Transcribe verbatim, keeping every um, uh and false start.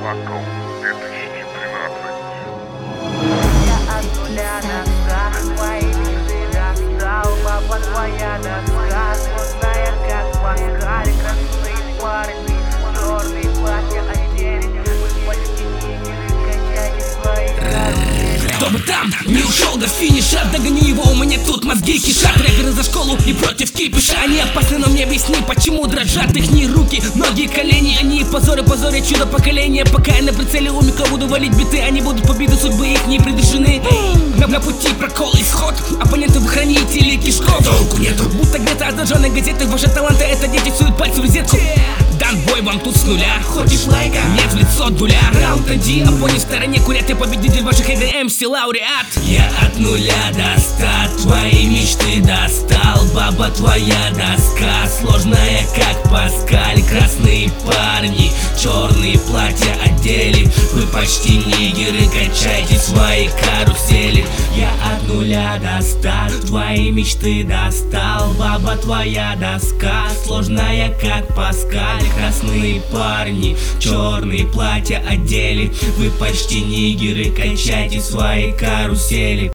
Бакал, две тысячи тринадцать. Я от нуля достал, твои мечты достал, баба твоя доска, сложная как Паскаль, красные парни, черные платья одели, вы почти нигеры, качайте свои карусели. Кто бы там не ушел до финиша, догоню его, у меня тут мозги кишат. Рэперы за школу и против кипиша. Они опасны, но мне объясни, почему дрожат их не руки, ноги и колени. Они позоры, позорят чудо поколения. Пока я на прицеле у микро буду валить биты, они будут побиты, судьбы их не предрешены. На, на пути прокол, исход, оппоненты вы хранители кишков. Толку нету, будто где-то от зажженной газеты. Ваши таланты это дети суют пальцы в розетку. Дан бой вам тут с нуля. Хочешь лайка? Нет, в лицо дуля. Раунд один, оппонент в стороне курят. Я победитель ваших эйди эм си, лауреат. Я от нуля до ста, твои мечты достал. Баба твоя доска, сложная как Паскаль. Красные парни, черные платья одели. Вы почти нигеры, качайте свои карусели. Я от нуля до ста, твои мечты достал. Баба твоя доска, сложная как Паскаль. Красные парни, черные платья одели. Вы почти нигеры, качайте свои карусели.